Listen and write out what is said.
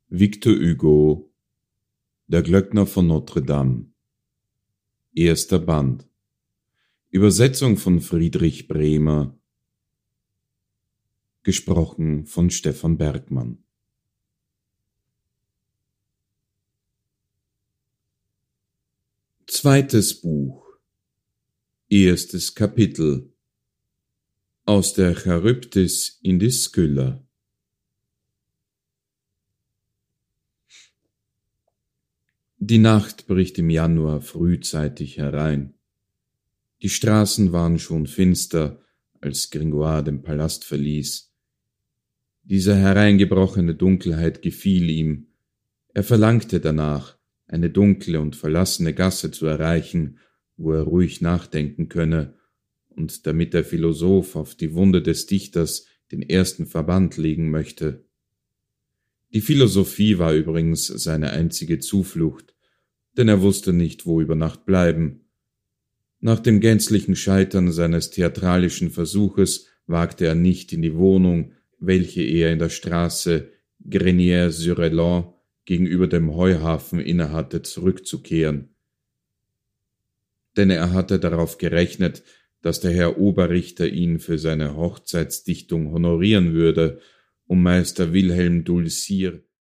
Victor Hugo, Der Glöckner von Notre Dame. Erster Band. Übersetzung von Friedrich Bremer. Gesprochen von Stefan Bergmann. Zweites Buch. Erstes Kapitel. Aus der Charybdis in die Skylla. Die Nacht bricht im Januar frühzeitig herein. Die Straßen waren schon finster, als Gringoire den Palast verließ. Diese hereingebrochene Dunkelheit gefiel ihm. Er verlangte danach, eine dunkle und verlassene Gasse zu erreichen, wo er ruhig nachdenken könne, und damit der Philosoph auf die Wunde des Dichters den ersten Verband legen möchte. Die Philosophie war übrigens seine einzige Zuflucht, denn er wusste nicht, wo über Nacht bleiben. Nach dem gänzlichen Scheitern seines theatralischen Versuches wagte er nicht in die Wohnung, welche er in der Straße Grenier-sur-Élan gegenüber dem Heuhafen innehatte, zurückzukehren. Denn er hatte darauf gerechnet, dass der Herr Oberrichter ihn für seine Hochzeitsdichtung honorieren würde, um Meister Wilhelm Dulcier